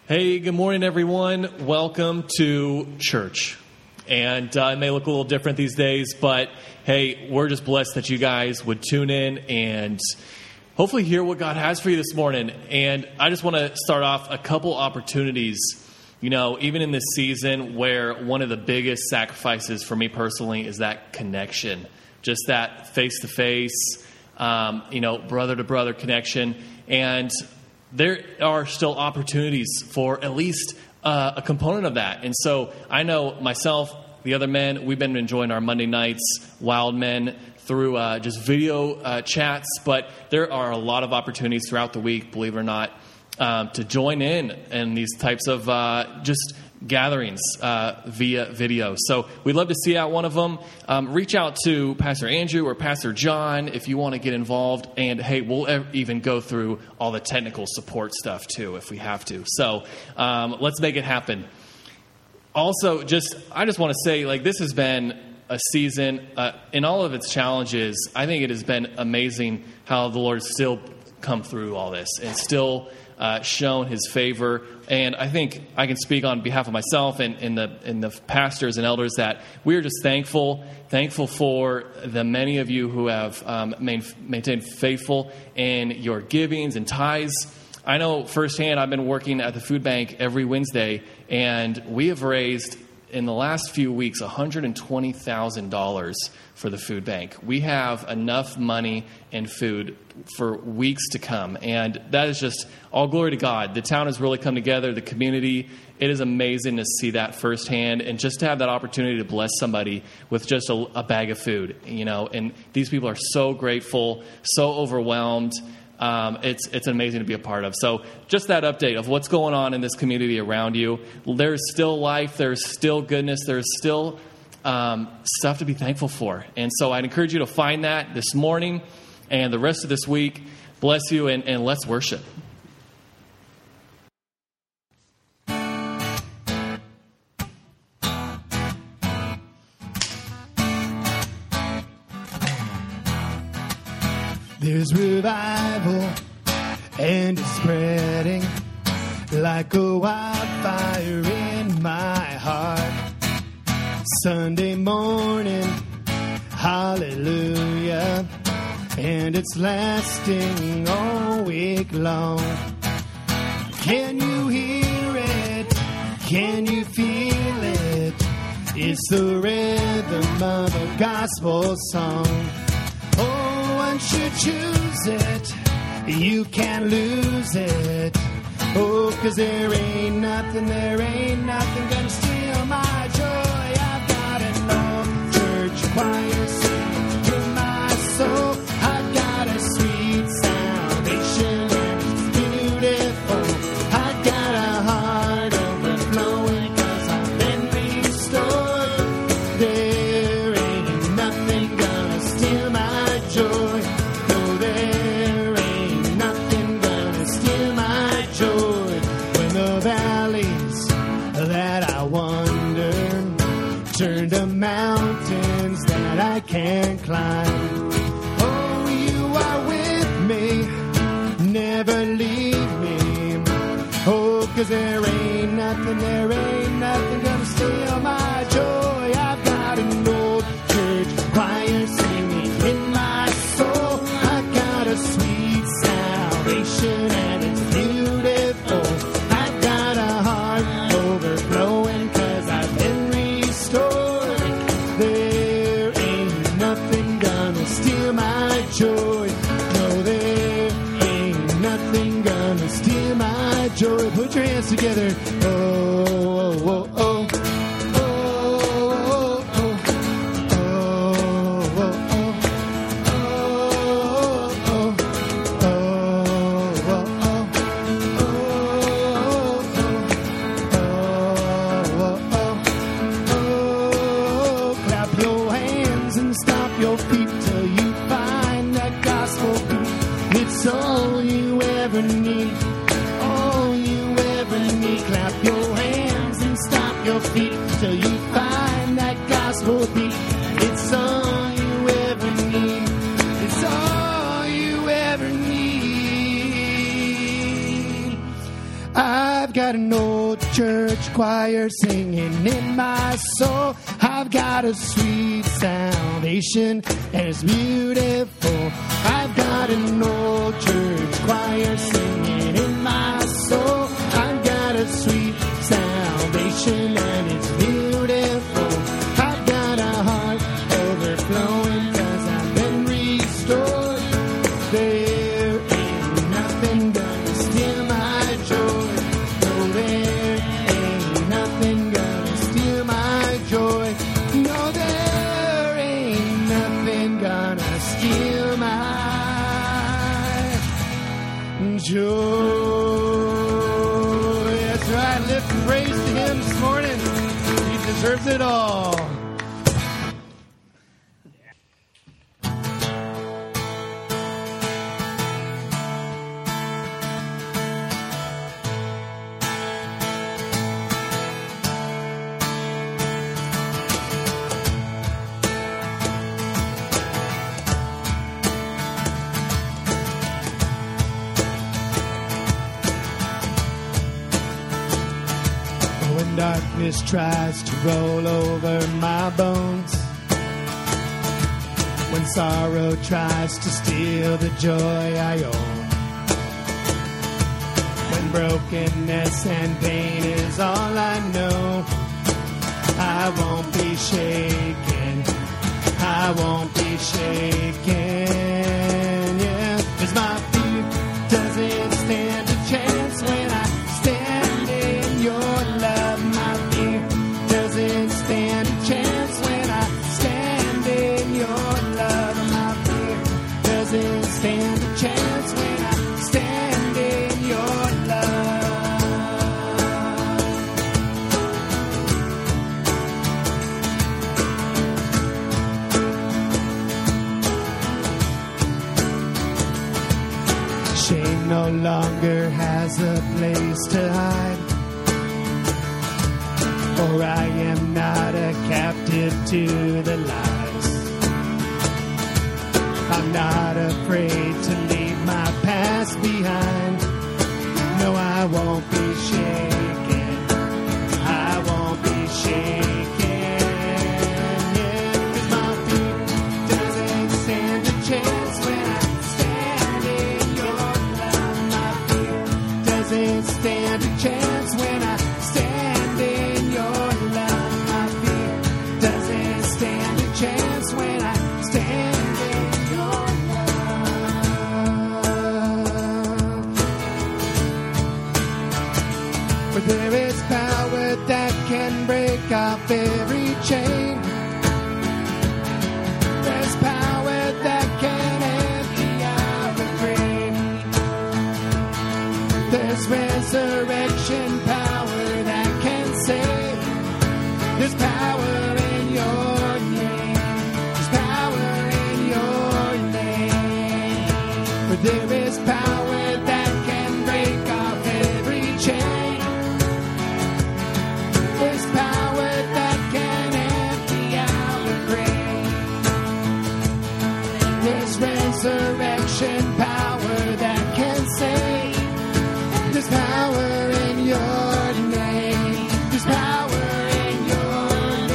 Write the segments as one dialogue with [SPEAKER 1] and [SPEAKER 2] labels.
[SPEAKER 1] Hey, good morning, everyone. Welcome to church. And it may look a little different these days, but hey, we're just blessed that you guys would tune in and hopefully hear what God has for you this morning. And I just want to start off a couple opportunities, even in this season where one of the biggest sacrifices for me personally is that connection, just that face-to-face, brother-to-brother connection. And there are still opportunities for at least a component of that. And so I know myself, the other men, we've been enjoying our Monday nights, Wild Men, through just video chats. But there are a lot of opportunities throughout the week, believe it or not, to join in these types of just gatherings via video. So we'd love to see out one of them. Reach out to Pastor Andrew or Pastor John if you want to get involved. And hey, we'll even go through all the technical support stuff too if we have to. So let's make it happen. Also, I just want to say, this has been a season in all of its challenges. I think it has been amazing how the Lord has still come through all this and still shown his favor. And I think I can speak on behalf of myself and the pastors and elders that we are just thankful for the many of you who have maintained faithful in your givings and tithes. I know firsthand, I've been working at the food bank every Wednesday, and we have raised in the last few weeks $120,000 for the food bank. We have enough money and food for weeks to come, and that is just all glory to God. The town has really come together, the community. It is amazing to see that firsthand, and just to have that opportunity to bless somebody with just a bag of food, and these people are so grateful, so overwhelmed. It's amazing to be a part of. So just that update of what's going on in this community around you. There's still life. There's still goodness. There's still stuff to be thankful for. And so I'd encourage you to find that this morning and the rest of this week. Bless you, and let's worship.
[SPEAKER 2] There's revival, and it's spreading like a wildfire in my heart. Sunday morning, hallelujah, and it's lasting all week long. Can you hear it? Can you feel it? It's the rhythm of a gospel song. Once you choose it, you can't lose it. Oh, 'cause there ain't nothing gonna steal my joy. I've got an old church choir singing to my soul. I've got a sweet salvation and it's beautiful. I've got a heart overflowing 'cause I've been restored. There ain't nothing gonna steal my joy. Turn to mountains that I can't climb. Oh, you are with me, never leave me. Oh, 'cause there ain't nothing gonna steal my joy. I've got an old church choir singing in my soul. I've got a sweet salvation and it's beautiful. I've got a heart overflowing 'cause I've been restored. There ain't nothing gonna steal my joy. No, there ain't nothing gonna steal my joy. Put your hands together. Oh, oh, oh, oh. All you ever need, all you ever need. Clap your hands and stomp your feet till you find that gospel beat. It's all you ever need. It's all you ever need. I I've got an old church choir singing in my soul. I've got a sweet salvation and it's beautiful. I've got an old church choir singing in my soul. I've got a sweet salvation and it's beautiful. I've got a heart overflowing 'cause I've been restored. There ain't nothing gonna steal my joy. No, there ain't nothing gonna steal my joy. No, there ain't nothing gonna steal my joy. That's right. Lift praise to him this morning. He deserves it all. When darkness tries to roll over my bones, when sorrow tries to steal the joy I own, when brokenness and pain is all I know, I won't be shaken, I won't be shaken, yeah, 'cause my fear doesn't stand a chance when I stand in your love. My fear doesn't stand a chance when I stand in your love. My fear doesn't stand a chance when I stand in your love. Shame no longer has a place to hide, for I am not a captive to the lies. I'm not afraid to leave my past behind. No, I won't be shaken, I won't be shaken, yeah, 'cause my fear doesn't stand a chance when I stand in your love. My fear doesn't stand a chance when I stand in your love. My fear doesn't stand a chance when I stand in your love. For there is power that can break off every chain. There's power that can empty out the grave. There's resurrection power that can save. There's power in your name. There's power in your name. For there is power that can break off every chain. There's power that can empty out the grave. There's resurrection power that can save. There's power in your name. There's power in your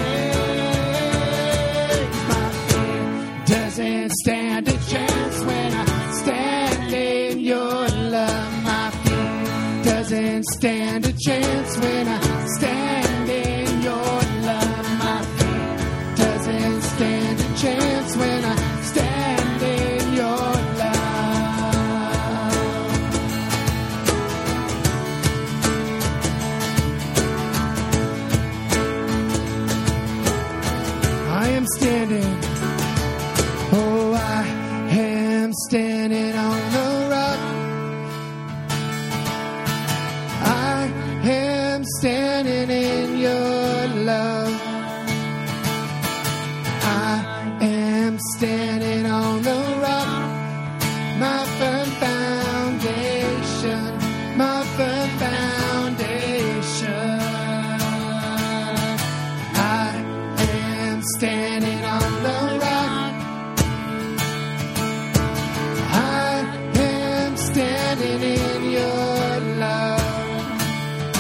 [SPEAKER 2] name. My fear doesn't stand a chance when I stand in your love. My fear doesn't stand a chance when I stand in your love. My fear doesn't stand a chance when I stand in your love. I am standing, oh, I am standing on the rock. I am standing in your love. I am standing on the rock, my firm foundation, my firm foundation. I am standing on the rock. I am standing in your love.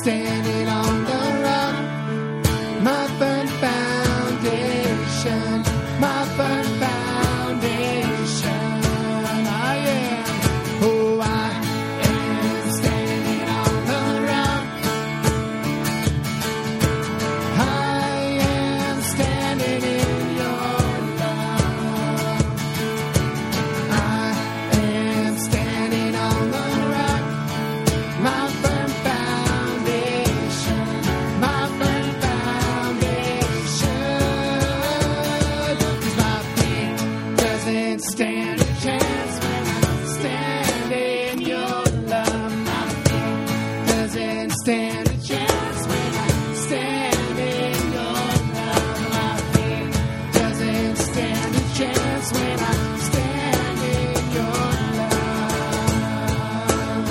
[SPEAKER 2] standing on the rock, my firm foundation, my firm foundation. I am, oh, I am standing on the rock. I am standing in your love. I am standing on the rock, my firm foundation, my firm foundation. 'Cause my feet doesn't stand a chance when I stand in your love. My feet doesn't stand a chance when I stand in your love. My feet doesn't stand a chance when I stand in your love.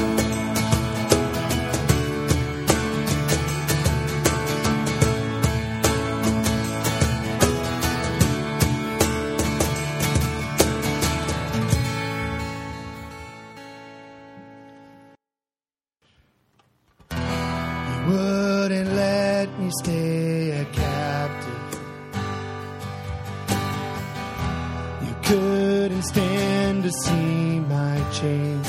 [SPEAKER 2] You wouldn't let me stay a captive. You couldn't stand to see my chains.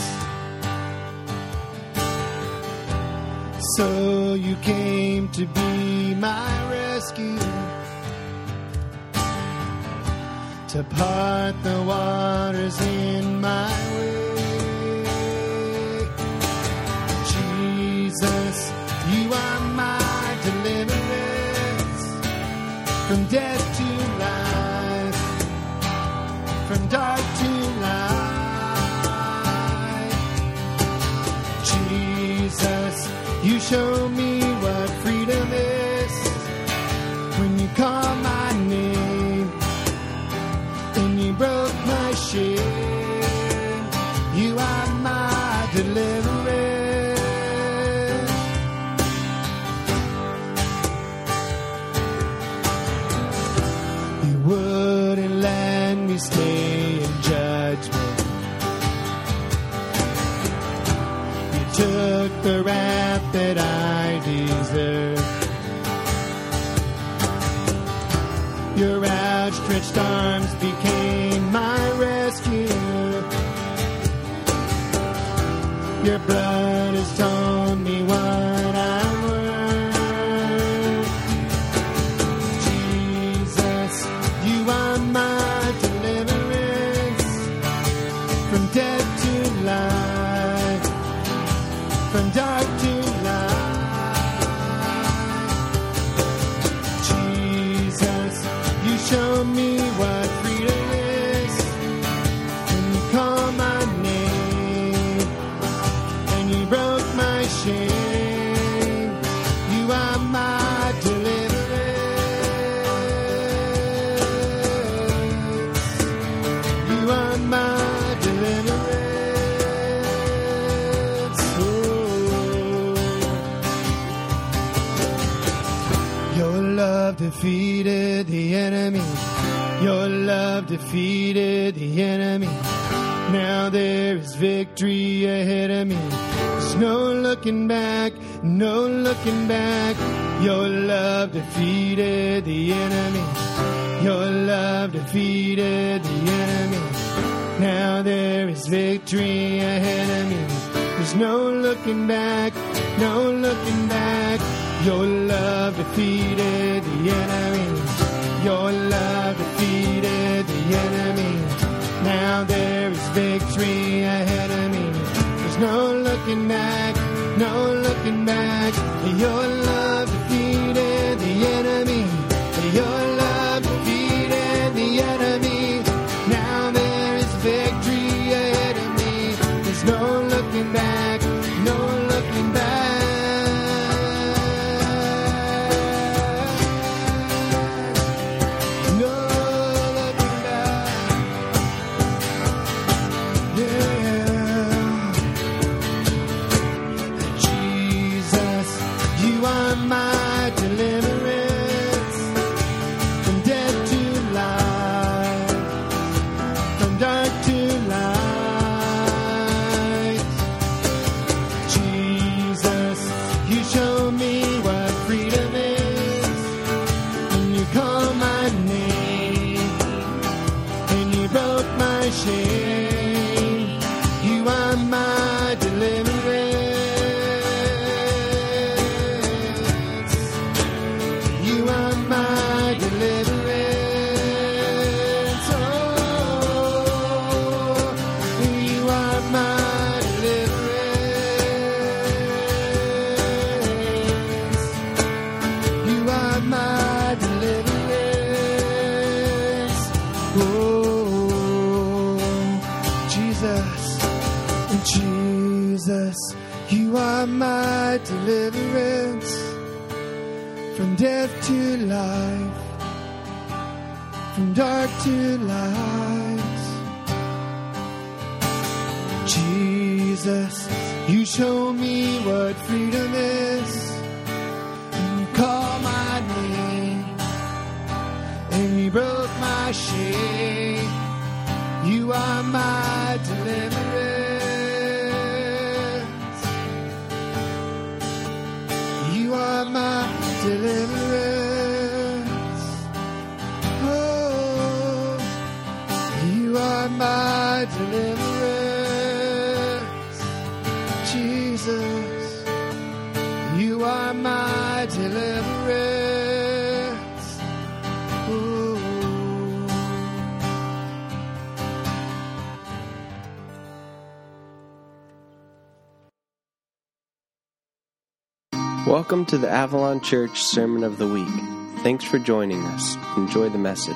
[SPEAKER 2] So you came to be my rescue, to part the waters in my way. Jesus, you are my deliverance, from death to life, from dark to light. Jesus, you show me what freedom is when you call my name and you broke my shame. You are my deliverance. You wouldn't let me stay in judgment. You took the wrath that I deserve. Your outstretched arms became my rescue. Your blood has told me what I'm worth. Jesus, you are my deliverance, from death to life, from dark to light. Jesus, you show me what freedom is when you call my name and you broke my shame. You are my deliverance. You are my deliverance. Oh. Your love defeated the enemy. Your love defeated the enemy. Now there is victory ahead of me. There's no looking back, no looking back. Your love defeated the enemy. Your love defeated the enemy. Now there is victory ahead of me. There's no looking back, no looking back. Your love defeated the enemy. Your love defeated the enemy. Now there is victory ahead of me. There's no looking back, no looking back. Your love defeated the enemy. Your love defeated the enemy. Now there is victory ahead of me. There's no looking back, no looking back. No looking back. Yeah. Jesus, you are my deliverance, from death to life, from dark to light. are my deliverance. You are my deliverance. Oh, you are my deliverance. You are my deliverance. Oh, Jesus, you are my deliverance from death to life, from dark to light. Jesus, you show me what freedom is. And you call my name, and you broke my shame. You are my deliverance. You are my deliverance. Oh, you are my deliverance. Jesus, you are my deliverance. Oh.
[SPEAKER 3] Welcome to the Avalon Church Sermon of the Week. Thanks for joining us. Enjoy the message.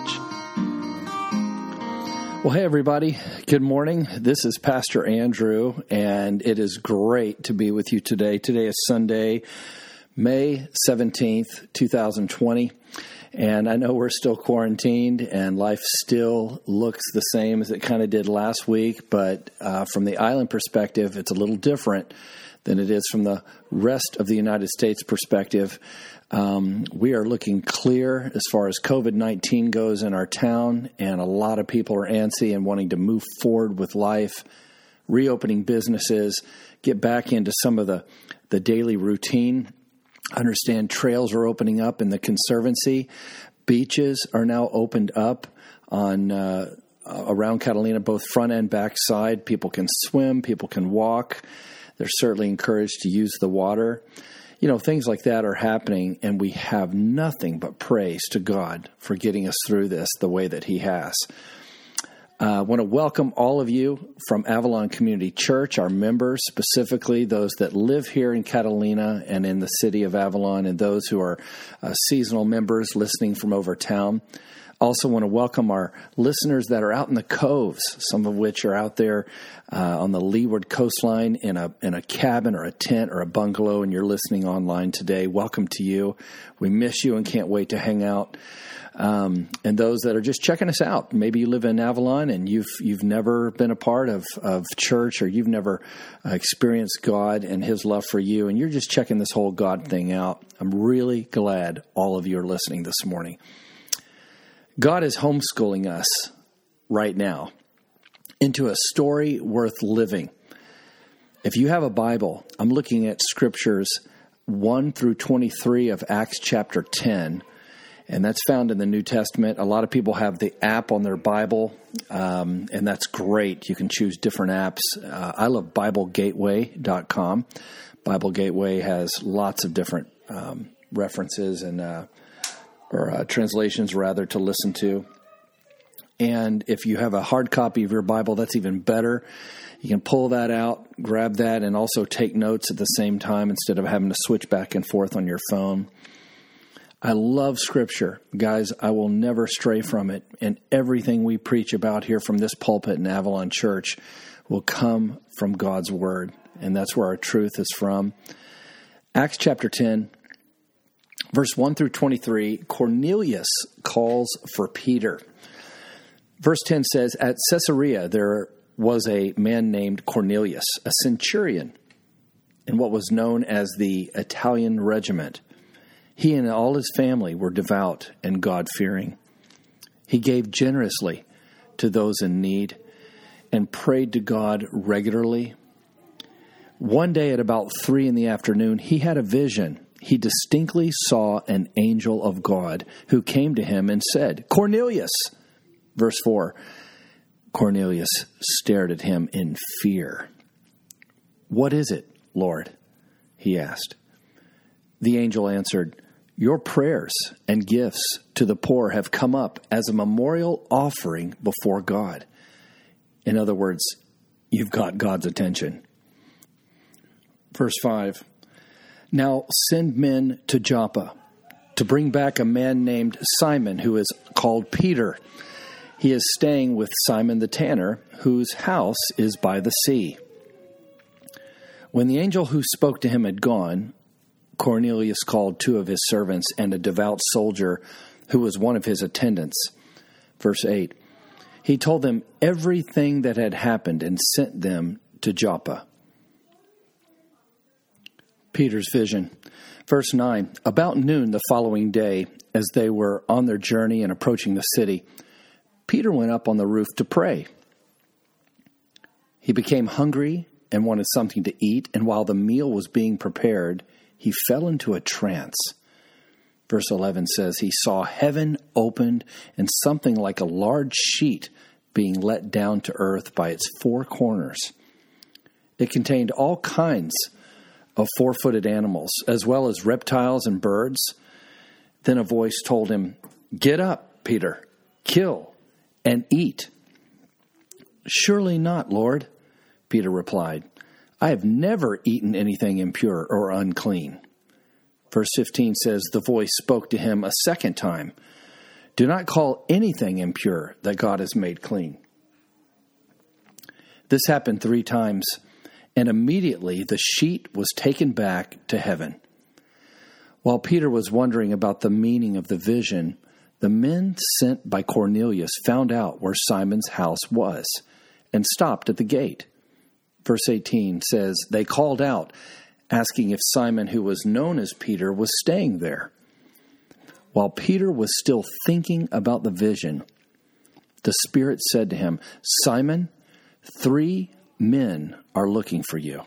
[SPEAKER 4] Well, hey, everybody. Good morning. This is Pastor Andrew, and it is great to be with you today. Today is Sunday, May 17th, 2020, and I know we're still quarantined, and life still looks the same as it kind of did last week, but from the island perspective, it's a little different than it is from the rest of the United States perspective. We are looking clear as far as COVID-19 goes in our town, and a lot of people are antsy and wanting to move forward with life, reopening businesses, get back into some of the daily routine. I understand trails are opening up in the Conservancy. Beaches are now opened up on around Catalina, both front and back side. People can swim, people can walk. They're certainly encouraged to use the water. You know, things like that are happening, and we have nothing but praise to God for getting us through this the way that He has. I want to welcome all of you from Avalon Community Church, our members, specifically those that live here in Catalina and in the city of Avalon, and those who are seasonal members listening from over town. Also want to welcome our listeners that are out in the coves, some of which are out there on the leeward coastline in a cabin or a tent or a bungalow, and you're listening online today. Welcome to you. We miss you and can't wait to hang out. And those that are just checking us out. Maybe you live in Avalon and you've never been a part of church, or you've never experienced God and His love for you, and you're just checking this whole God thing out. I'm really glad all of you are listening this morning. God is homeschooling us right now into a story worth living. If you have a Bible, I'm looking at scriptures 1 through 23 of Acts chapter 10, and that's found in the New Testament. A lot of people have the app on their Bible, and that's great. You can choose different apps. I love BibleGateway.com. Bible Gateway has lots of different references and translations, rather, to listen to. And if you have a hard copy of your Bible, that's even better. You can pull that out, grab that, and also take notes at the same time instead of having to switch back and forth on your phone. I love Scripture. Guys, I will never stray from it. And everything we preach about here from this pulpit in Avalon Church will come from God's Word. And that's where our truth is from. Acts chapter 10. Verse 1 through 23, Cornelius calls for Peter. Verse 10 says, at Caesarea there was a man named Cornelius, a centurion in what was known as the Italian regiment. He and all his family were devout and God-fearing. He gave generously to those in need and prayed to God regularly. One day at about 3 p.m, he had a vision. He distinctly saw an angel of God who came to him and said, Cornelius! Verse 4, Cornelius stared at him in fear. "What is it, Lord?" he asked. The angel answered, "Your prayers and gifts to the poor have come up as a memorial offering before God." In other words, you've got God's attention. Verse 5, "Now send men to Joppa to bring back a man named Simon, who is called Peter. He is staying with Simon the tanner, whose house is by the sea." When the angel who spoke to him had gone, Cornelius called 2 of his servants and a devout soldier who was one of his attendants. Verse 8, he told them everything that had happened and sent them to Joppa. Peter's vision. Verse 9, about noon the following day, as they were on their journey and approaching the city, Peter went up on the roof to pray. He became hungry and wanted something to eat, and while the meal was being prepared, he fell into a trance. Verse 11 says, he saw heaven opened and something like a large sheet being let down to earth by its 4 corners. It contained all kinds of 4-footed animals, as well as reptiles and birds. Then a voice told him, "Get up, Peter, kill and eat." "Surely not, Lord," Peter replied. "I have never eaten anything impure or unclean." Verse 15 says, the voice spoke to him a second time, "Do not call anything impure that God has made clean." This happened 3 times, and immediately the sheet was taken back to heaven. While Peter was wondering about the meaning of the vision, the men sent by Cornelius found out where Simon's house was and stopped at the gate. Verse 18 says, they called out, asking if Simon, who was known as Peter, was staying there. While Peter was still thinking about the vision, the Spirit said to him, "Simon, 3 men are looking for you.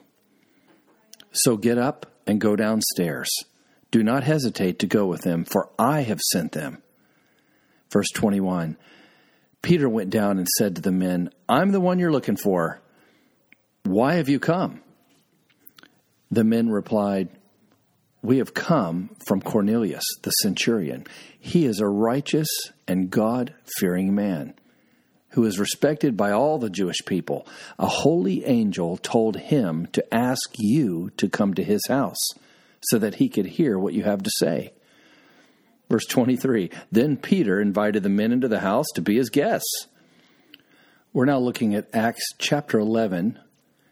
[SPEAKER 4] So get up and go downstairs. Do not hesitate to go with them, for I have sent them." Verse 21, Peter went down and said to the men, "I'm the one you're looking for. Why have you come?" The men replied, "We have come from Cornelius, the centurion. He is a righteous and God-fearing man who is respected by all the Jewish people. A holy angel told him to ask you to come to his house so that he could hear what you have to say." Verse 23, then Peter invited the men into the house to be his guests. We're now looking at Acts chapter 11,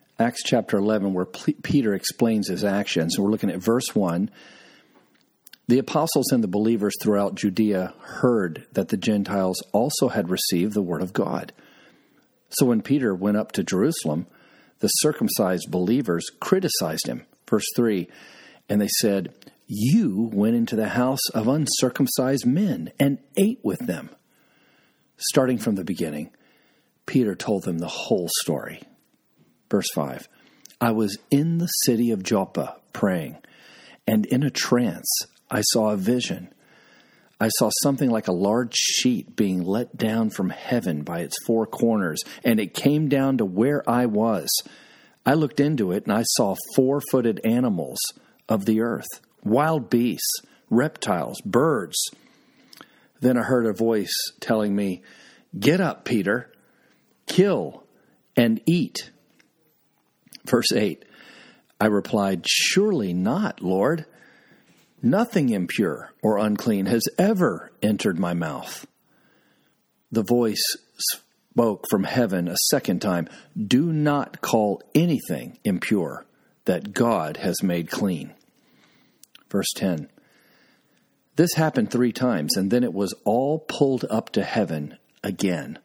[SPEAKER 4] where Peter explains his actions. We're looking at verse 1. The apostles and the believers throughout Judea heard that the Gentiles also had received the word of God. So when Peter went up to Jerusalem, the circumcised believers criticized him. Verse 3, and they said, "You went into the house of uncircumcised men and ate with them." Starting from the beginning, Peter told them the whole story. Verse 5, I was in the city of Joppa praying, and in a trance I saw a vision. I saw something like a large sheet being let down from heaven by its 4 corners, and it came down to where I was. I looked into it, and I saw 4-footed animals of the earth, wild beasts, reptiles, birds. Then I heard a voice telling me, "Get up, Peter, kill and eat." Verse 8, I replied, "Surely not, Lord. Nothing impure or unclean has ever entered my mouth." The voice spoke from heaven a second time, "Do not call anything impure that God has made clean." Verse 10, this happened 3 times, and then it was all pulled up to heaven again.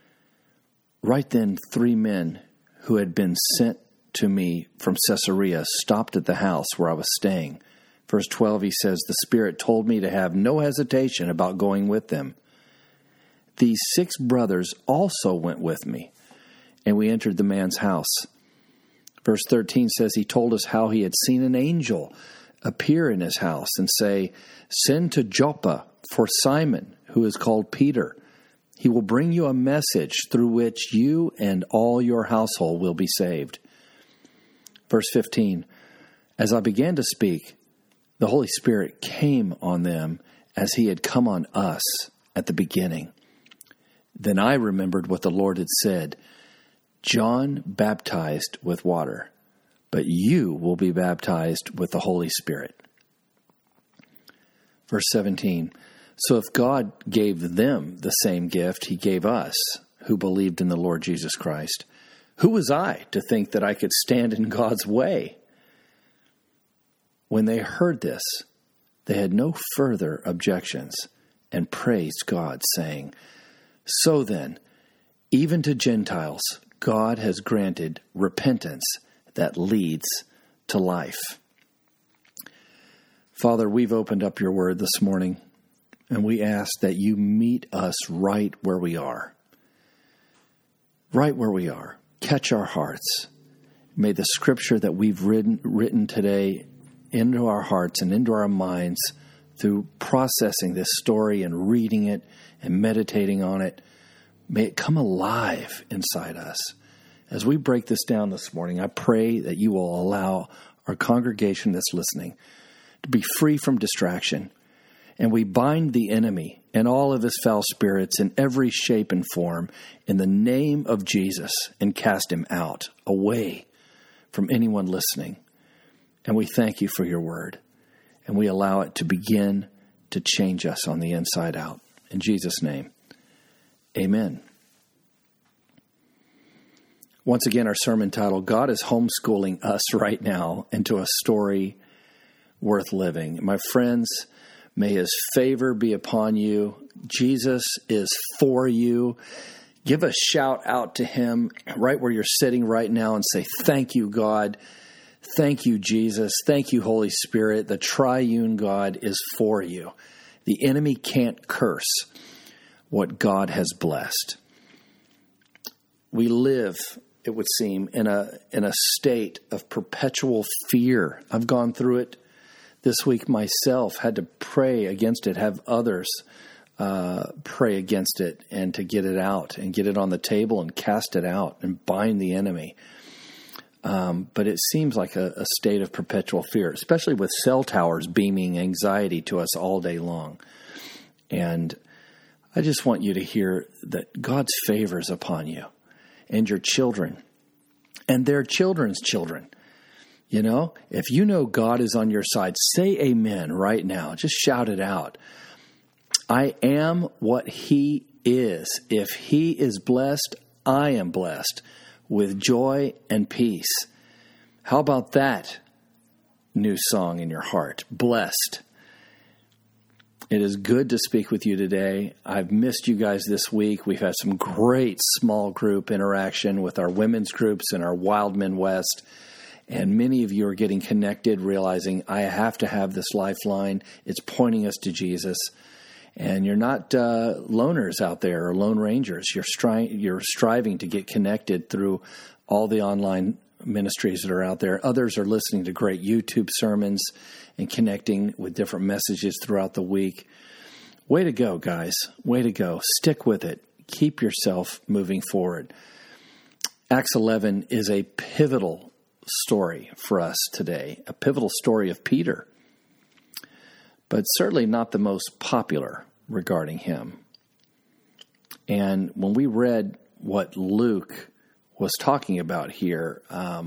[SPEAKER 4] Right then 3 men who had been sent to me from Caesarea stopped at the house where I was staying. Verse 12, he says, the Spirit told me to have no hesitation about going with them. These 6 brothers also went with me, and we entered the man's house. Verse 13 says he told us how he had seen an angel appear in his house and say, "Send to Joppa for Simon, who is called Peter. He will bring you a message through which you and all your household will be saved." Verse 15, as I began to speak, the Holy Spirit came on them as he had come on us at the beginning. Then I remembered what the Lord had said, John baptized with water, but you will be baptized with the Holy Spirit. Verse 17, so if God gave them the same gift he gave us, who believed in the Lord Jesus Christ, who was I to think that I could stand in God's way? When they heard this, they had no further objections and praised God, saying, so then, even to Gentiles, God has granted repentance that leads to life. Father, we've opened up your word this morning, and we ask that you meet us right where we are. Right where we are. Catch our hearts. May the scripture that we've written today into our hearts and into our minds through processing this story and reading it and meditating on it, may it come alive inside us. As we break this down this morning, I pray that you will allow our congregation that's listening to be free from distraction. And we bind the enemy and all of his foul spirits in every shape and form in the name of Jesus and cast him out, away from anyone listening. And we thank you for your word. And we allow it to begin to change us on the inside out. In Jesus' name, amen. Once again, our sermon title, God is homeschooling us right now into a story worth living. My friends, may his favor be upon you. Jesus is for you. Give a shout out to him right where you're sitting right now and say, thank you, God. Thank you, Jesus. Thank you, Holy Spirit. The triune God is for you. The enemy can't curse what God has blessed. We live, it would seem, in a state of perpetual fear. I've gone through it this week myself, had to pray against it, have others pray against it, and to get it out and get it on the table and cast it out and bind the enemy. But it seems like a state of perpetual fear, especially with cell towers beaming anxiety to us all day long. And I just want you to hear that God's favor is upon you and your children and their children's children. You know, if you know God is on your side, say amen right now. Just shout it out. I am what he is. If he is blessed, I am blessed with joy and peace. How about that new song in your heart? Blessed. It is good to speak with you today. I've missed you guys this week. We've had some great small group interaction with our women's groups and our Wild Men West. And many of you are getting connected, realizing I have to have this lifeline. It's pointing us to Jesus. And you're not loners out there or lone rangers. You're striving to get connected through all the online ministries that are out there. Others are listening to great YouTube sermons and connecting with different messages throughout the week. Way to go, guys. Way to go. Stick with it. Keep yourself moving forward. Acts 11 is a pivotal story for us today, a pivotal story of Peter, but certainly not the most popular regarding him. And when we read what Luke was talking about here,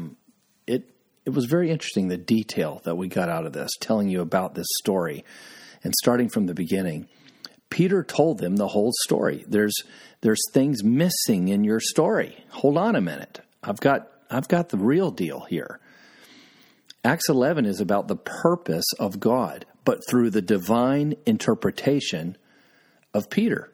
[SPEAKER 4] it was very interesting, the detail that we got out of this, telling you about this story. And starting from the beginning, Peter told them the whole story. There's things missing in your story. Hold on a minute. I've got the real deal here. Acts 11 is about the purpose of God, but through the divine interpretation of Peter.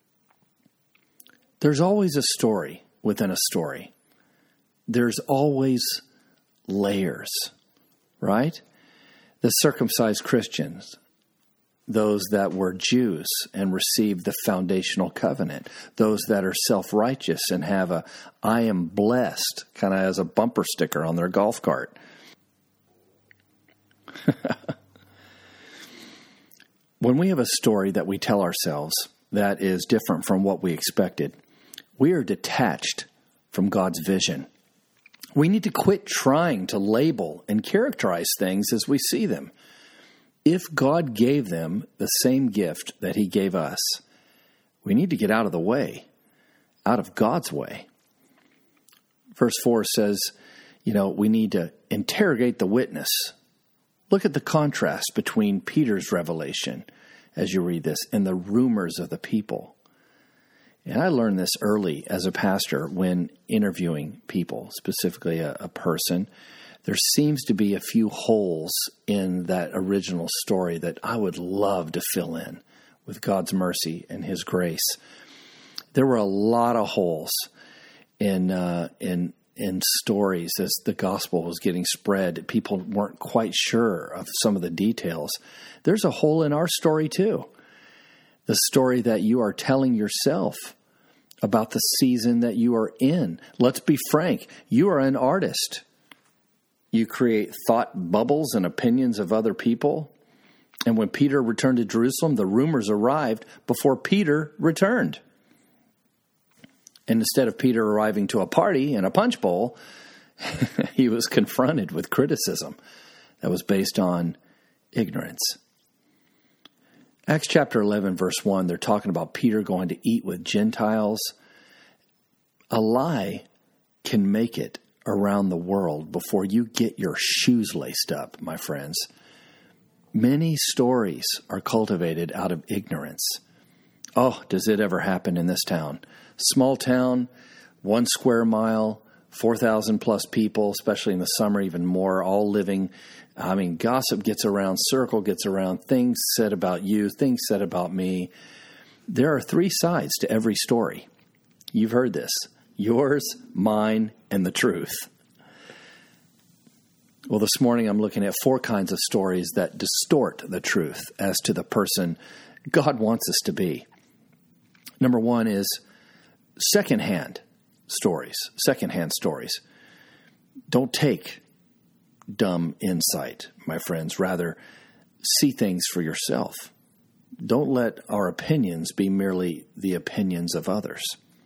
[SPEAKER 4] There's always a story within a story. There's always layers, right? The circumcised Christians, those that were Jews and received the foundational covenant, those that are self-righteous and have a I am blessed kind of as a bumper sticker on their golf cart. When we have a story that we tell ourselves that is different from what we expected, we are detached from God's vision. We need to quit trying to label and characterize things as we see them. If God gave them the same gift that he gave us, we need to get out of the way, out of God's way. Verse 4 says, we need to interrogate the witness. Look at the contrast between Peter's revelation, as you read this, and the rumors of the people. And I learned this early as a pastor when interviewing people, specifically a person. There seems to be a few holes in that original story that I would love to fill in with God's mercy and his grace. There were a lot of holes in stories as the gospel was getting spread. People weren't quite sure of some of the details. There's a hole in our story too. The story that you are telling yourself about the season that you are in. Let's be frank. You are an artist. You create thought bubbles and opinions of other people. And when Peter returned to Jerusalem, the rumors arrived before Peter returned. And instead of Peter arriving to a party in a punch bowl, he was confronted with criticism that was based on ignorance. Acts chapter 11, verse 1, they're talking about Peter going to eat with Gentiles. A lie can make it around the world before you get your shoes laced up, my friends. Many stories are cultivated out of ignorance. Oh, does it ever happen in this town? Small town, 1 square mile, 4,000 plus people, especially in the summer, even more, all living. Gossip gets around, circle gets around, things said about you, things said about me. There are 3 sides to every story. You've heard this. Yours, mine, and the truth. Well, this morning I'm looking at 4 kinds of stories that distort the truth as to the person God wants us to be. Number 1 is secondhand stories. Don't take dumb insight, my friends. Rather, see things for yourself. Don't let our opinions be merely the opinions of others.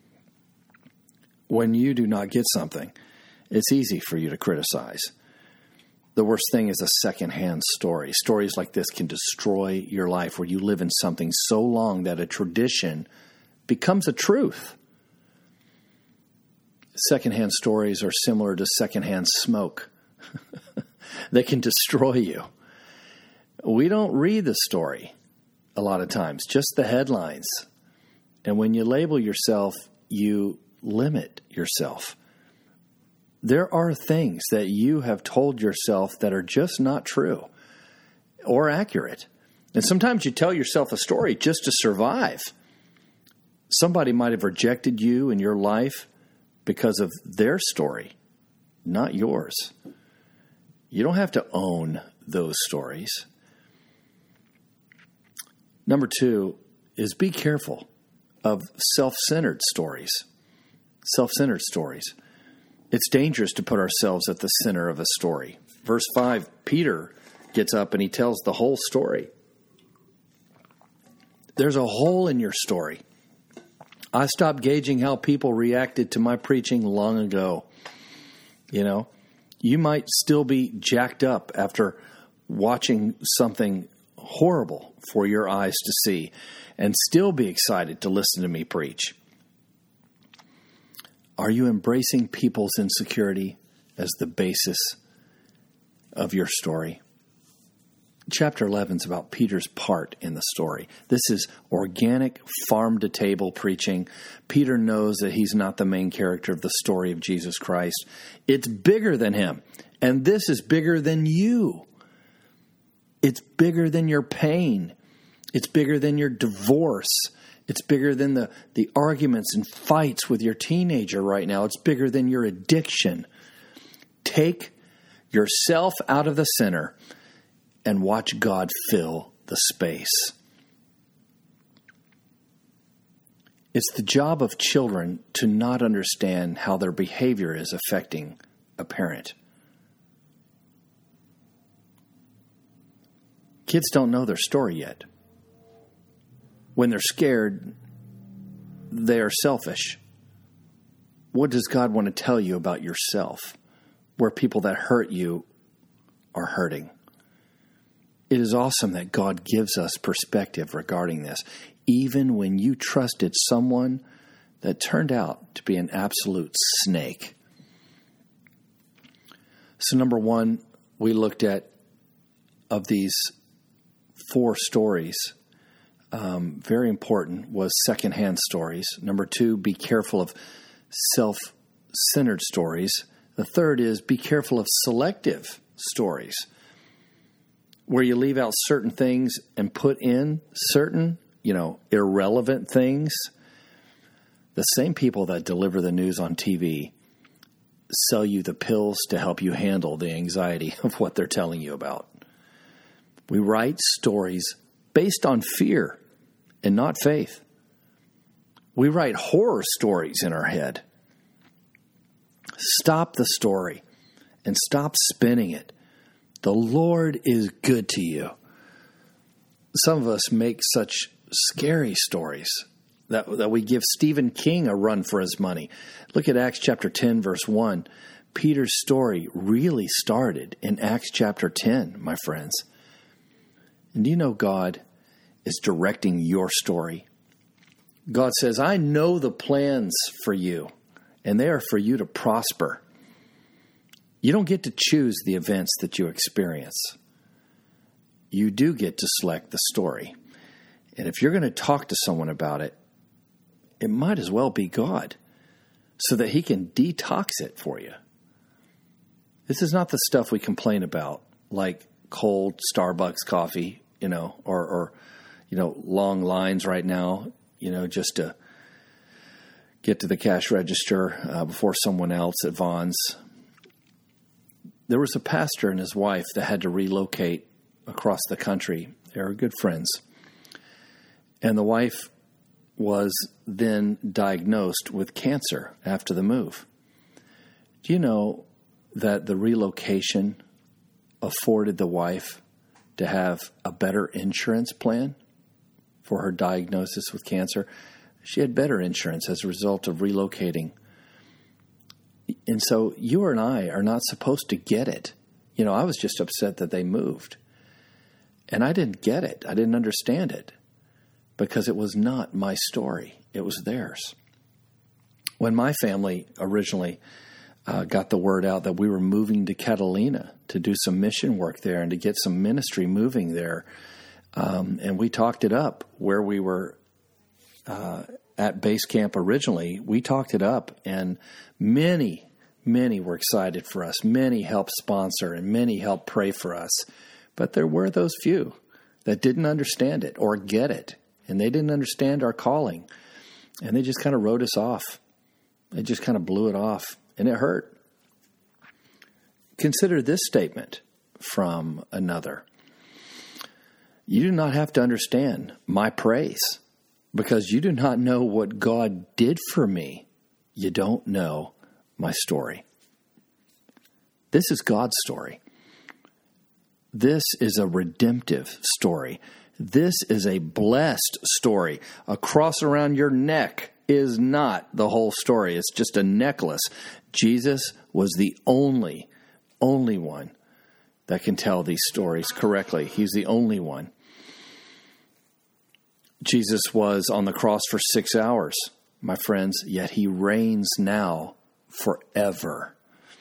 [SPEAKER 4] When you do not get something, it's easy for you to criticize. The worst thing is a secondhand story. Stories like this can destroy your life, where you live in something so long that a tradition becomes a truth. Secondhand stories are similar to secondhand smoke. They can destroy you. We don't read the story a lot of times, just the headlines. And when you label yourself, you limit yourself. There are things that you have told yourself that are just not true or accurate. And sometimes you tell yourself a story just to survive. Somebody might have rejected you in your life because of their story, not yours. You don't have to own those stories. Number 2 is be careful of self-centered stories. Self-centered stories. It's dangerous to put ourselves at the center of a story. Verse 5, Peter gets up and he tells the whole story. There's a hole in your story. I stopped gauging how people reacted to my preaching long ago. You might still be jacked up after watching something horrible for your eyes to see and still be excited to listen to me preach. Are you embracing people's insecurity as the basis of your story? Chapter 11 is about Peter's part in the story. This is organic, farm-to-table preaching. Peter knows that he's not the main character of the story of Jesus Christ. It's bigger than him, and this is bigger than you. It's bigger than your pain. It's bigger than your divorce. It's bigger than the arguments and fights with your teenager right now. It's bigger than your addiction. Take yourself out of the center and watch God fill the space. It's the job of children to not understand how their behavior is affecting a parent. Kids don't know their story yet. When they're scared, they are selfish. What does God want to tell you about yourself? where people that hurt you are hurting. It is awesome that God gives us perspective regarding this, even when you trusted someone that turned out to be an absolute snake. So number one, we looked at, of these 4 stories, very important was secondhand stories. Number 2, be careful of self-centered stories. The third is be careful of selective stories, where you leave out certain things and put in certain, irrelevant things. The same people that deliver the news on TV sell you the pills to help you handle the anxiety of what they're telling you about. We write stories based on fear and not faith. We write horror stories in our head. Stop the story and stop spinning it. The Lord is good to you. Some of us make such scary stories that we give Stephen King a run for his money. Look at Acts chapter 10, verse 1. Peter's story really started in Acts chapter 10, my friends. And do you know God is directing your story? God says, I know the plans for you, and they are for you to prosper. You don't get to choose the events that you experience. You do get to select the story. And if you're going to talk to someone about it, it might as well be God, so that he can detox it for you. This is not the stuff we complain about, like cold Starbucks coffee, or long lines right now, just to get to the cash register before someone else at Vons. There was a pastor and his wife that had to relocate across the country. They were good friends. And the wife was then diagnosed with cancer after the move. Do you know that the relocation afforded the wife to have a better insurance plan for her diagnosis with cancer? She had better insurance as a result of relocating. And so you and I are not supposed to get it. I was just upset that they moved. And I didn't get it. I didn't understand it. Because it was not my story. It was theirs. When my family originally got the word out that we were moving to Catalina to do some mission work there and to get some ministry moving there, and we talked it up where we were at base camp originally, we talked it up, and many were excited for us. Many helped sponsor and many helped pray for us. But there were those few that didn't understand it or get it. And they didn't understand our calling. And they just kind of wrote us off. They just kind of blew it off. And it hurt. Consider this statement from another. You do not have to understand my praise, because you do not know what God did for me. You don't know my story. This is God's story. This is a redemptive story. This is a blessed story. A cross around your neck is not the whole story. It's just a necklace. Jesus was the only one that can tell these stories correctly. He's the only one. Jesus was on the cross for 6 hours, my friends, yet he reigns now forever.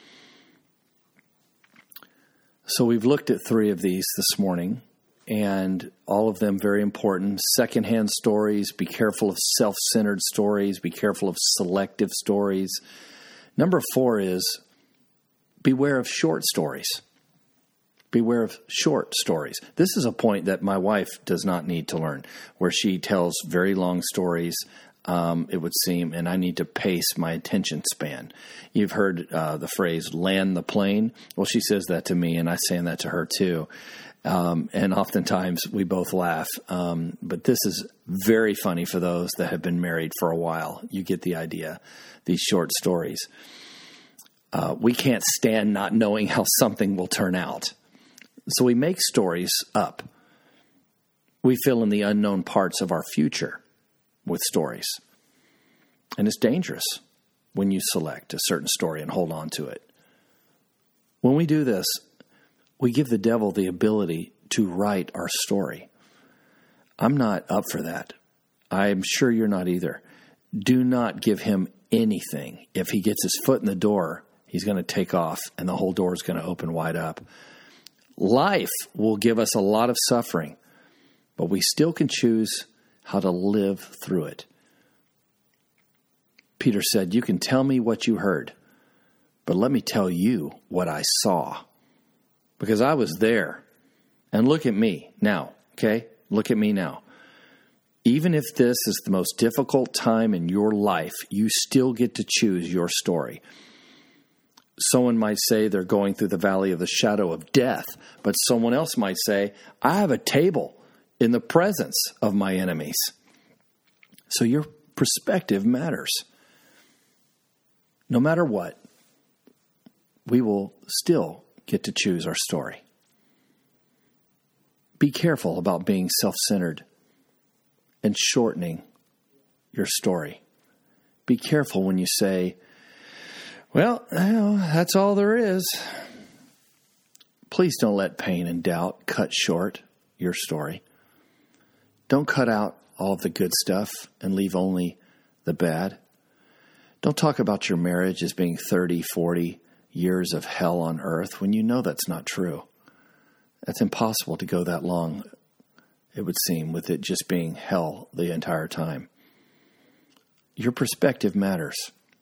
[SPEAKER 4] So we've looked at 3 of these this morning, and all of them very important. Secondhand stories, be careful of self-centered stories, be careful of selective stories. Number 4 is beware of short stories. Beware of short stories. This is a point that my wife does not need to learn, where she tells very long stories, it would seem, and I need to pace my attention span. You've heard the phrase, land the plane. Well, she says that to me, and I say that to her too. And oftentimes we both laugh. But this is very funny for those that have been married for a while. You get the idea, these short stories. We can't stand not knowing how something will turn out. So we make stories up. We fill in the unknown parts of our future with stories. And it's dangerous when you select a certain story and hold on to it. When we do this, we give the devil the ability to write our story. I'm not up for that. I'm sure you're not either. Do not give him anything. If he gets his foot in the door, he's going to take off and the whole door is going to open wide up. Life will give us a lot of suffering, but we still can choose how to live through it. Peter said, "You can tell me what you heard, but let me tell you what I saw." Because I was there. And look at me now, okay? Look at me now. Even if this is the most difficult time in your life, you still get to choose your story. Someone might say they're going through the valley of the shadow of death, but someone else might say, I have a table in the presence of my enemies. So your perspective matters. No matter what, we will still get to choose our story. Be careful about being self-centered and shortening your story. Be careful when you say, well, that's all there is. Please don't let pain and doubt cut short your story. Don't cut out all of the good stuff and leave only the bad. Don't talk about your marriage as being 30, 40 years of hell on earth when you know that's not true. That's impossible to go that long, it would seem, with it just being hell the entire time. Your perspective matters.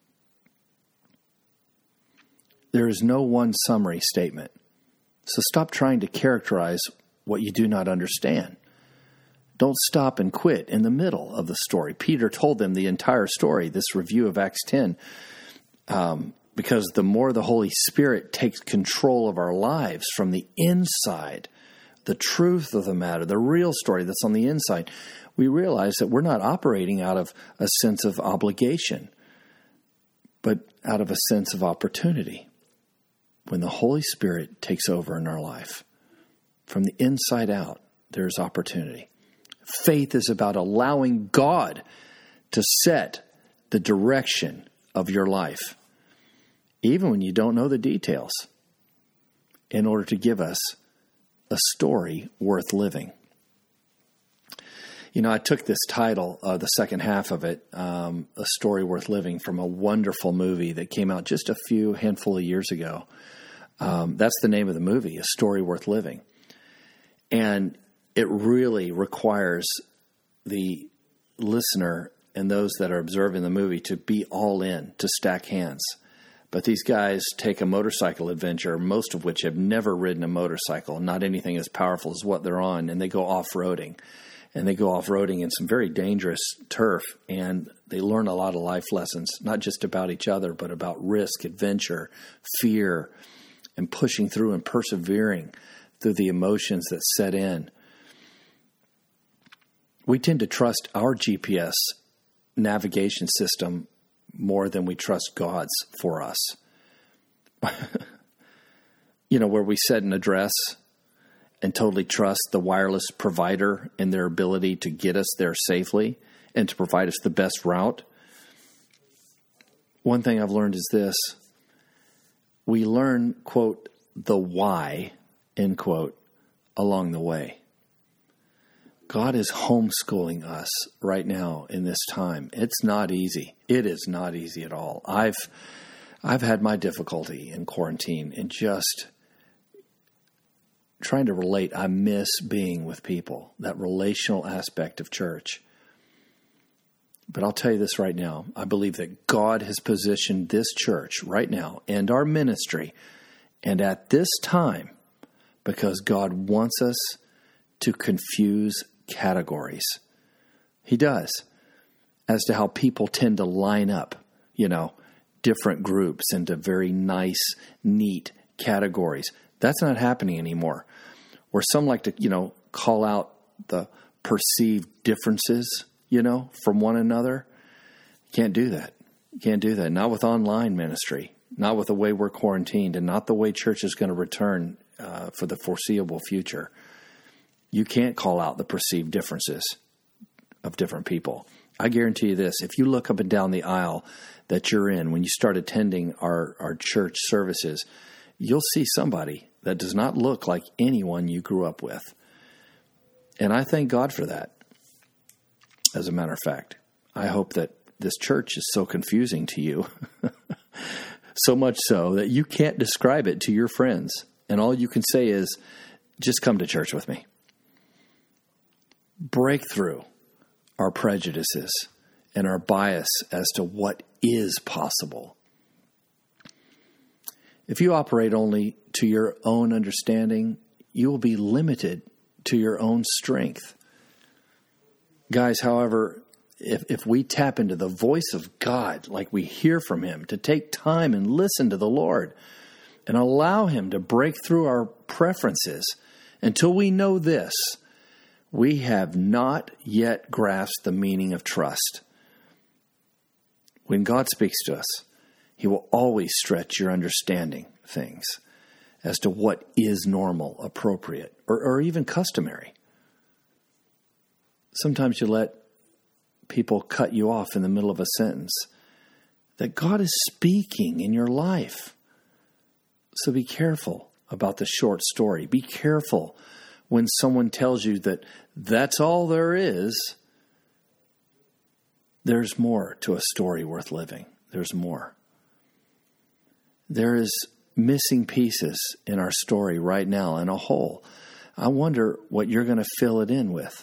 [SPEAKER 4] There is no one summary statement. So stop trying to characterize what you do not understand. Don't stop and quit in the middle of the story. Peter told them the entire story, this review of Acts 10, because the more the Holy Spirit takes control of our lives from the inside, the truth of the matter, the real story that's on the inside, we realize that we're not operating out of a sense of obligation, but out of a sense of opportunity. When the Holy Spirit takes over in our life, from the inside out, there's opportunity. Faith is about allowing God to set the direction of your life, even when you don't know the details, in order to give us a story worth living. You know, I took this title, the second half of it, A Story Worth Living, from a wonderful movie that came out just a handful of years ago. That's the name of the movie, A Story Worth Living. And it really requires the listener and those that are observing the movie to be all in, to stack hands. But these guys take a motorcycle adventure, most of which have never ridden a motorcycle, not anything as powerful as what they're on, and they go off-roading. And they go off-roading in some very dangerous turf, and they learn a lot of life lessons, not just about each other, but about risk, adventure, fear, and pushing through and persevering through the emotions that set in. We tend to trust our GPS navigation system more than we trust God's for us. Where we set an address and totally trust the wireless provider and their ability to get us there safely and to provide us the best route. One thing I've learned is this. We learn, quote, the why, end quote, along the way. God is homeschooling us right now in this time. It's not easy. It is not easy at all. I've had my difficulty in quarantine and just trying to relate. I miss being with people, that relational aspect of church. But I'll tell you this right now. I believe that God has positioned this church right now and our ministry and at this time because God wants us to confuse categories. He does, as to how people tend to line up, different groups into very nice, neat categories. That's not happening anymore. Where some like to, call out the perceived differences, from one another. Can't do that. Can't do that. Not with online ministry. Not with the way we're quarantined, and not the way church is going to return for the foreseeable future. You can't call out the perceived differences of different people. I guarantee you this. If you look up and down the aisle that you're in when you start attending our church services, you'll see somebody that does not look like anyone you grew up with. And I thank God for that. As a matter of fact, I hope that this church is so confusing to you, so much so that you can't describe it to your friends. And all you can say is, just come to church with me. Break through our prejudices and our bias as to what is possible. If you operate only to your own understanding, you will be limited to your own strength. Guys, however, if we tap into the voice of God, like we hear from him, to take time and listen to the Lord and allow him to break through our preferences until we know this, we have not yet grasped the meaning of trust. When God speaks to us, he will always stretch your understanding of things as to what is normal, appropriate, or even customary. Sometimes you let people cut you off in the middle of a sentence that God is speaking in your life. So be careful about the short story. Be careful when someone tells you that that's all there is. There's more to a story worth living. There's more. There is missing pieces in our story right now in a whole. I wonder what you're going to fill it in with.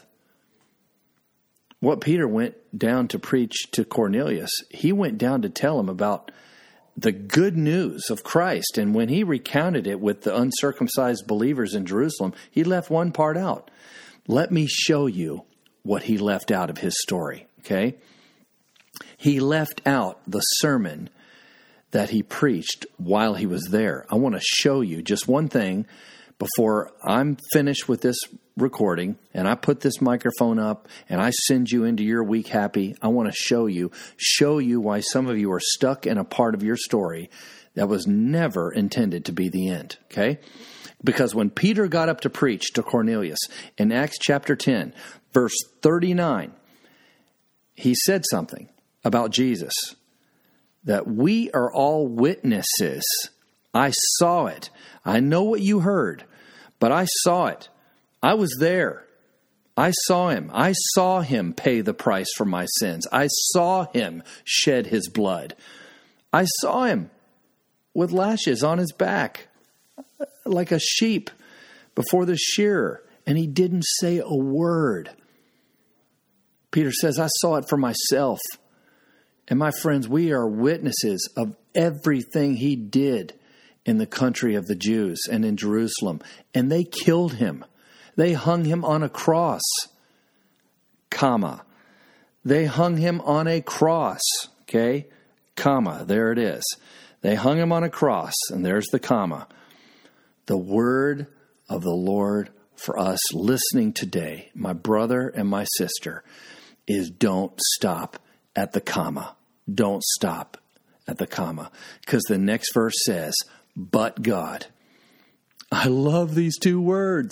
[SPEAKER 4] What Peter went down to preach to Cornelius, he went down to tell him about the good news of Christ. And when he recounted it with the uncircumcised believers in Jerusalem, he left one part out. Let me show you what he left out of his story, okay? He left out the sermon that he preached while he was there. I want to show you just one thing before I'm finished with this recording and I put this microphone up and I send you into your week happy. I want to show you why some of you are stuck in a part of your story that was never intended to be the end, okay? Because when Peter got up to preach to Cornelius in Acts chapter 10, verse 39, he said something about Jesus, that we are all witnesses. I saw it. I know what you heard, but I saw it. I was there. I saw him. I saw him pay the price for my sins. I saw him shed his blood. I saw him with lashes on his back, like a sheep before the shearer, and he didn't say a word. Peter says, I saw it for myself. And my friends, we are witnesses of everything he did in the country of the Jews and in Jerusalem. And they killed him. They hung him on a cross. Comma. They hung him on a cross. Okay? Comma. There it is. They hung him on a cross. And there's the comma. The word of the Lord for us listening today, my brother and my sister, is don't stop at the comma. Don't stop at the comma. Because the next verse says, but God. I love these two words.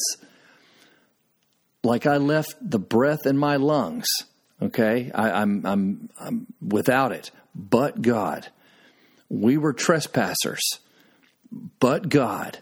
[SPEAKER 4] Like I left the breath in my lungs. Okay? I'm without it. But God. We were trespassers. But God.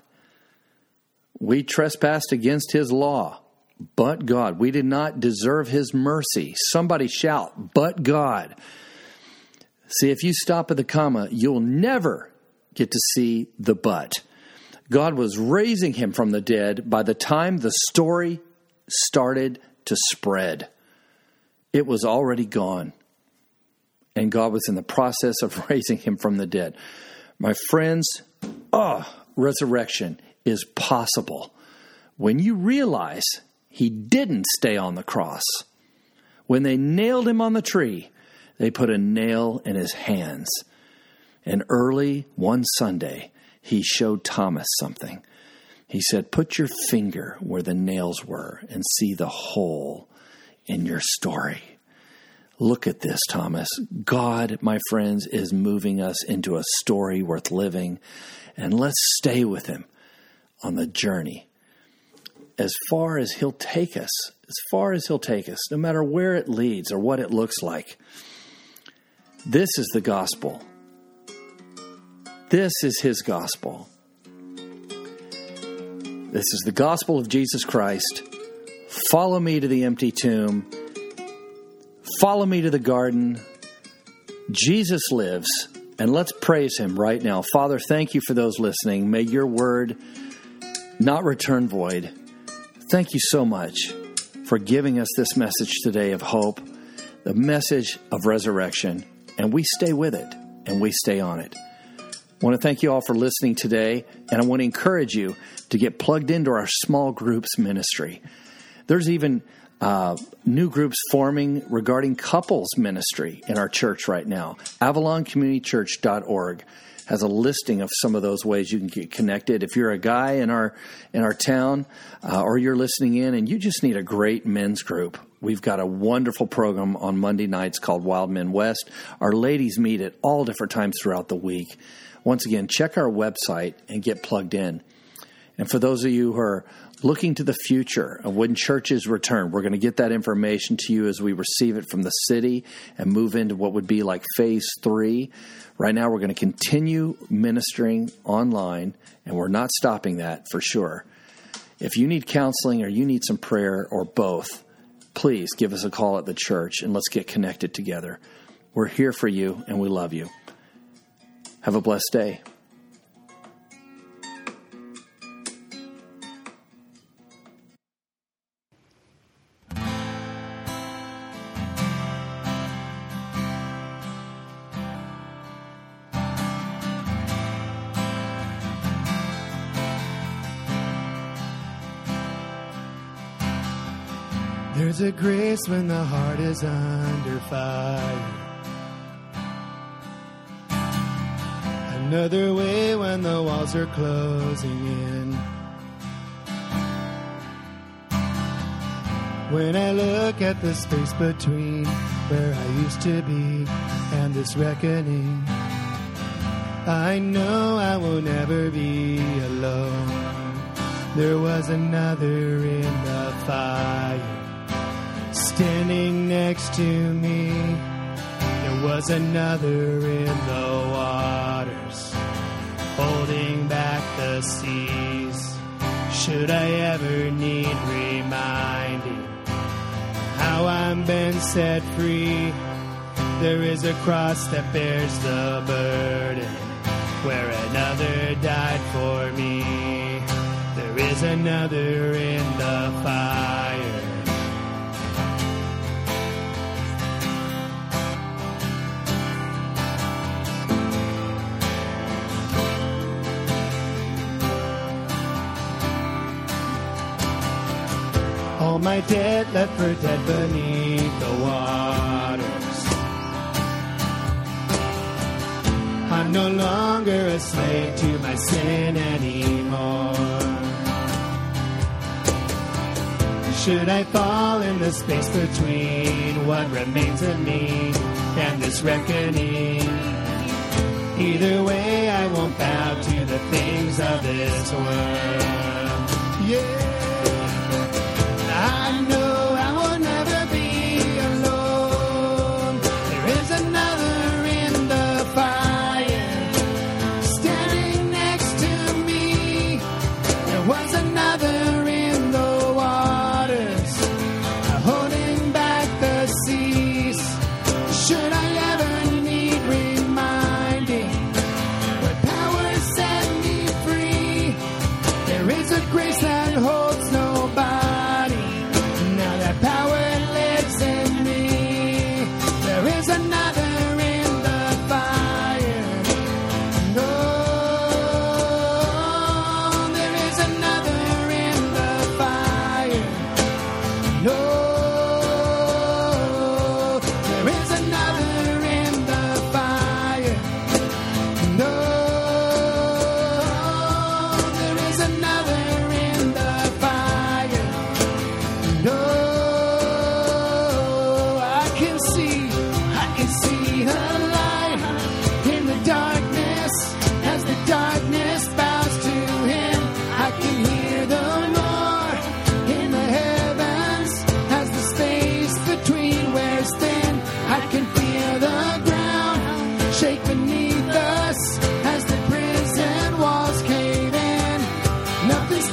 [SPEAKER 4] We trespassed against his law. But God. We did not deserve his mercy. Somebody shout, but God. See, if you stop at the comma, you'll never get to see the but. God was raising him from the dead by the time the story started to spread. It was already gone. And God was in the process of raising him from the dead. My friends, resurrection is possible when you realize he didn't stay on the cross. When they nailed him on the tree, they put a nail in his hands. And early one Sunday, he showed Thomas something. He said, put your finger where the nails were and see the hole in your story. Look at this, Thomas. God, my friends, is moving us into a story worth living. And let's stay with him on the journey. As far as he'll take us, no matter where it leads or what it looks like. This is the gospel. This is his gospel. This is the gospel of Jesus Christ. Follow me to the empty tomb. Follow me to the garden. Jesus lives, and let's praise him right now. Father, thank you for those listening. May your word not return void. Thank you so much for giving us this message today of hope, the message of resurrection, and we stay with it, and we stay on it. I want to thank you all for listening today, and I want to encourage you to get plugged into our small groups ministry. There's even new groups forming regarding couples ministry in our church right now. AvalonCommunityChurch.org has a listing of some of those ways you can get connected. If you're a guy in our town or you're listening in and you just need a great men's group, we've got a wonderful program on Monday nights called Wild Men West. Our ladies meet at all different times throughout the week. Once again, check our website and get plugged in. And for those of you who are looking to the future of when churches return, we're going to get that information to you as we receive it from the city and move into what would be like phase 3. Right now, we're going to continue ministering online, and we're not stopping that for sure. If you need counseling or you need some prayer or both, please give us a call at the church and let's get connected together. We're here for you, and we love you. Have a blessed day.
[SPEAKER 2] There's a grace when the heart is under fire. Another way when the walls are closing in. When I look at the space between where I used to be and this reckoning, I know I will never be alone. There was another in the fire standing next to me. There was another in the waters holding back the seas. Should I ever need reminding how I'm been set free? There is a cross that bears the burden where another died for me. There is another in the fire. All my debt left for dead beneath the waters. I'm no longer a slave to my sin anymore. Should I fall in the space between what remains of me and this reckoning? Either way, I won't bow to the things of this world. Yeah. I know I will never be alone. There is another in the fire standing next to me. There was another in the waters holding back the seas. Should I ever need reminding what power set me free? There is a grace that holds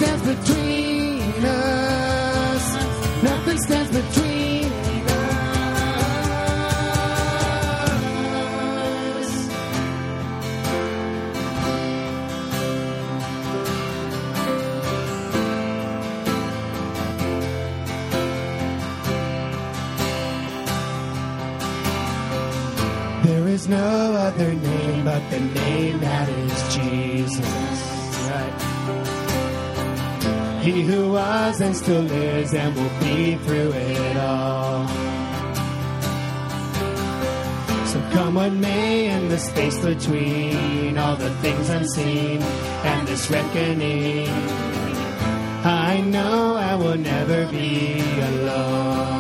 [SPEAKER 2] stands between us. Nothing stands between us. There is no other name but the name that is Jesus. Right. He who was and still lives and will be through it all. So come what may in the space between all the things unseen and this reckoning, I know I will never be alone.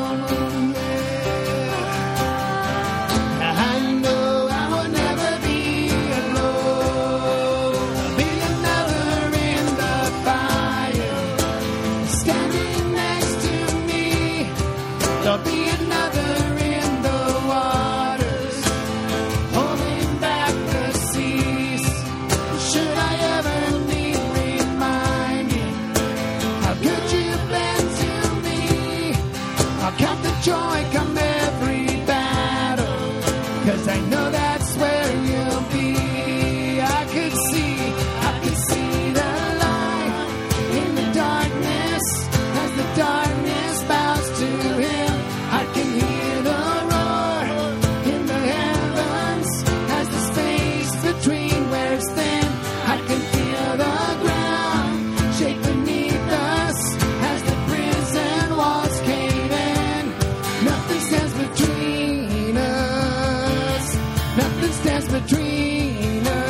[SPEAKER 2] There'll be another in the waters, holding back the seas. Should I ever need reminding how good you've been to me, I'll count the joy come every battle, 'cause I know that's where you'll be. I could see the light in the darkness as the darkness bows to him. I can hear the roar in the heavens as the space between wears thin. I can feel the ground shake beneath us as the prison walls cave in. Nothing stands between us. Nothing stands between us.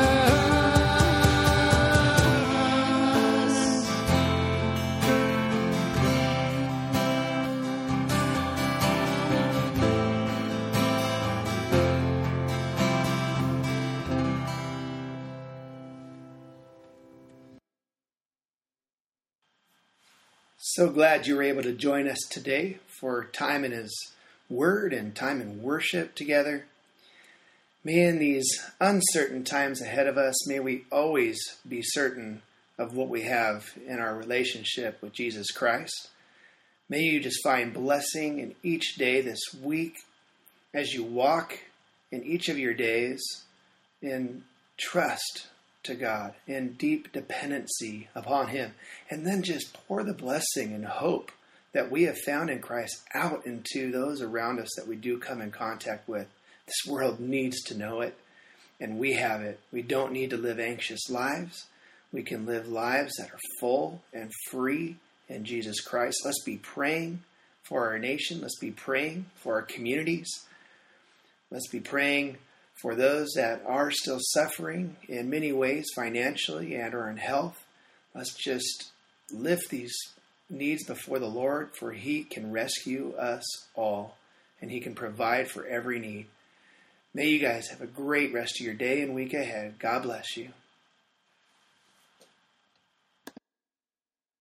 [SPEAKER 5] So glad you were able to join us today for time in His Word and time in worship together. May in these uncertain times ahead of us, may we always be certain of what we have in our relationship with Jesus Christ. May you just find blessing in each day this week as you walk in each of your days in trust to God, in deep dependency upon Him, and then just pour the blessing and hope that we have found in Christ out into those around us that we do come in contact with. This world needs to know it, and we have it. We don't need to live anxious lives. We can live lives that are full and free in Jesus Christ. Let's be praying for our nation. Let's be praying for our communities. Let's be praying for those that are still suffering in many ways financially and or in health. Let's just lift these needs before the Lord, for He can rescue us all and He can provide for every need. May you guys have a great rest of your day and week ahead. God bless you.